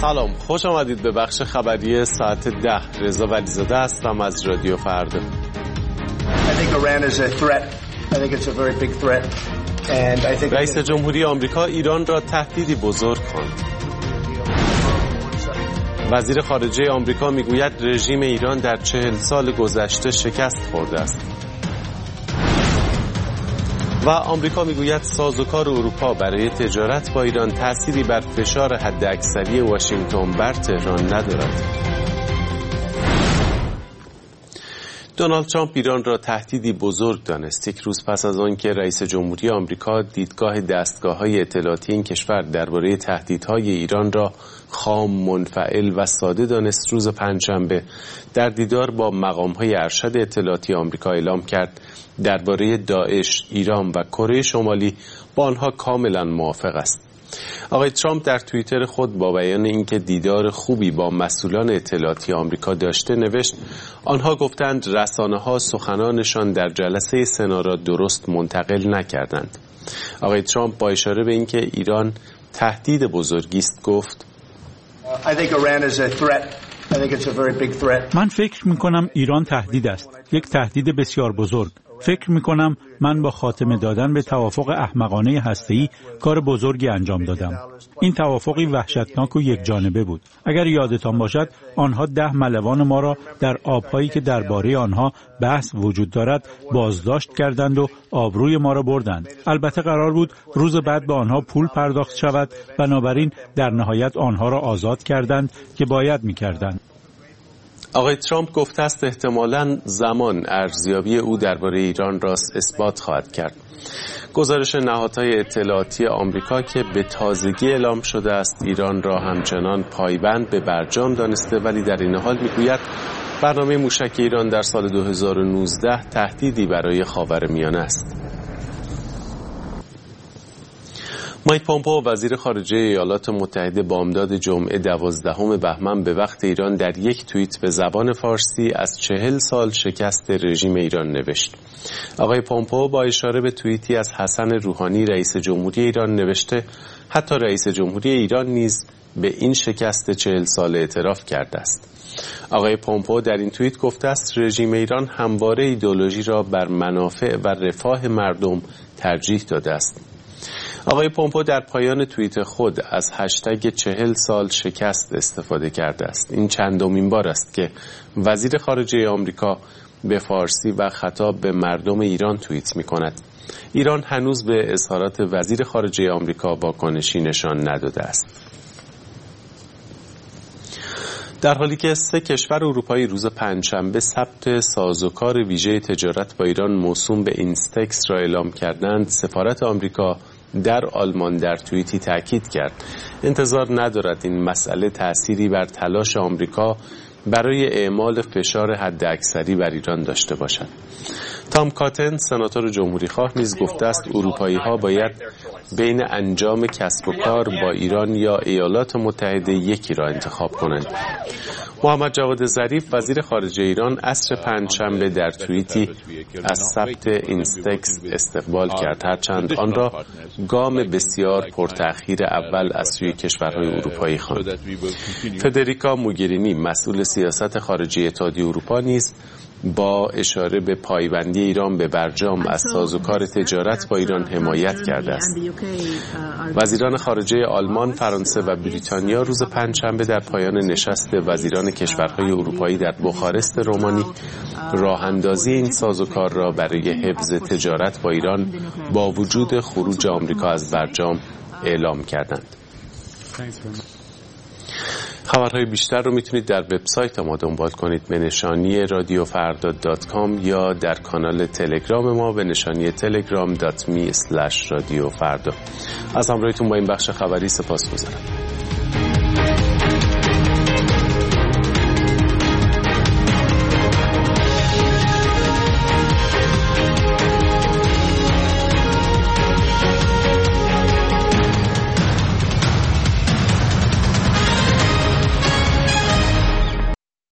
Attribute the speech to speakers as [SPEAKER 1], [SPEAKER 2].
[SPEAKER 1] سلام، خوش آمدید به بخش خبری ساعت 10. رضا ولیزاده هستم از رادیو فردا. رئیس جمهوری آمریکا ایران را تهدیدی بزرگ خواند. وزیر خارجه آمریکا میگوید رژیم ایران در 40 سال گذشته شکست خورده است. و آمریکا میگوید سازوکار اروپا برای تجارت با ایران تأثیری بر فشار حداکثری واشنگتن بر تهران ندارد. دونالد ترامپ ایران را تهدیدی بزرگ دانست. یک روز پس از آن که رئیس جمهوری آمریکا دیدگاه دستگاه‌های اطلاعاتی این کشور درباره تهدیدهای ایران را خام، منفعل و ساده دانست، روز پنجشنبه در دیدار با مقام‌های ارشد اطلاعاتی آمریکا اعلام کرد درباره داعش، ایران و کره شمالی با آنها کاملا موافق است. آقای ترامپ در توییتر خود با بیان اینکه دیدار خوبی با مسئولان اطلاعاتی آمریکا داشته نوشت آنها گفتند رسانه‌ها سخنانشان در جلسه سنا را درست منتقل نکردند. آقای ترامپ با اشاره به اینکه ایران تهدید بزرگی است گفت
[SPEAKER 2] من فکر می‌کنم ایران تهدید است، یک تهدید بسیار بزرگ. فکر می‌کنم من با خاتمه دادن به توافق احمقانه هسته‌ای کار بزرگی انجام دادم. این توافقی وحشتناک و یکجانبه بود. اگر یادتان باشد آنها 10 ملوان ما را در آب‌هایی که درباره آنها بحث وجود دارد بازداشت کردند و آبروی ما را بردند. البته قرار بود روز بعد به آنها پول پرداخت شود، بنابراین در نهایت آنها را آزاد کردند که باید می‌کردند.
[SPEAKER 1] آقای ترامپ گفته است احتمالاً زمان ارزیابی او درباره ایران را اثبات خواهد کرد. گزارش نهادهای اطلاعاتی آمریکا که به تازگی اعلام شده است ایران را همچنان پایبند به برجام دانسته، ولی در این حال میگوید برنامه موشک ایران در سال 2019 تهدیدی برای خاورمیانه است. مایک پومپئو وزیر خارجه ایالات متحده بامداد جمعه 12 بهمن به وقت ایران در یک توییت به زبان فارسی از 40 سال شکست رژیم ایران نوشت. آقای پومپئو با اشاره به توییتی از حسن روحانی رئیس جمهوری ایران نوشته حتی رئیس جمهوری ایران نیز به این شکست 40 ساله اعتراف کرده است. آقای پومپئو در این توییت گفته است رژیم ایران همواره ایدئولوژی را بر منافع و رفاه مردم ترجیح داده است. آقای پومپئو در پایان توییت خود از هشتگ 40 سال شکست استفاده کرده است. این چندمین بار است که وزیر خارجه آمریکا به فارسی و خطاب به مردم ایران توییت می کند. ایران هنوز به اظهارات وزیر خارجه آمریکا واکنشی نشان نداده است. در حالی که 3 کشور اروپایی روز پنجشنبه ثبت سازوکار ویژه تجارت با ایران موسوم به اینستکس را اعلام کردند، سفارت آمریکا در آلمان در توییتی تاکید کرد انتظار ندارد این مسئله تأثیری بر تلاش آمریکا برای اعمال فشار حداکثری بر ایران داشته باشد. تام کاتن سناتور جمهوری‌خواه نیز گفته است اروپایی‌ها باید بین انجام کسب و کار با ایران یا ایالات متحده یکی را انتخاب کنند. محمد جواد ظریف وزیر خارجه ایران عصر پنجشنبه در توییتی از ثبت اینستکس استقبال کرد، هرچند آن را گام بسیار پرتأخیر اول از سوی کشورهای اروپایی خواند. فدریکا موگرینی مسئول سیاست خارجی اتحادیه اروپا نیز با اشاره به پایبندی ایران به برجام از سازوکار تجارت با ایران حمایت کرده است. وزیران خارجه آلمان، فرانسه و بریتانیا روز پنجشنبه در پایان نشست وزیران کشورهای اروپایی در بخارست رومانی راه اندازی این سازوکار را برای حفظ تجارت با ایران با وجود خروج آمریکا از برجام اعلام کردند. خبرهای بیشتر رو میتونید در وبسایت ما دنبال کنید به نشانی radiofrda.com یا در کانال تلگرام ما به نشانی telegram.me/radiofrda. از همراهیتون با این بخش خبری سپاسگزارم.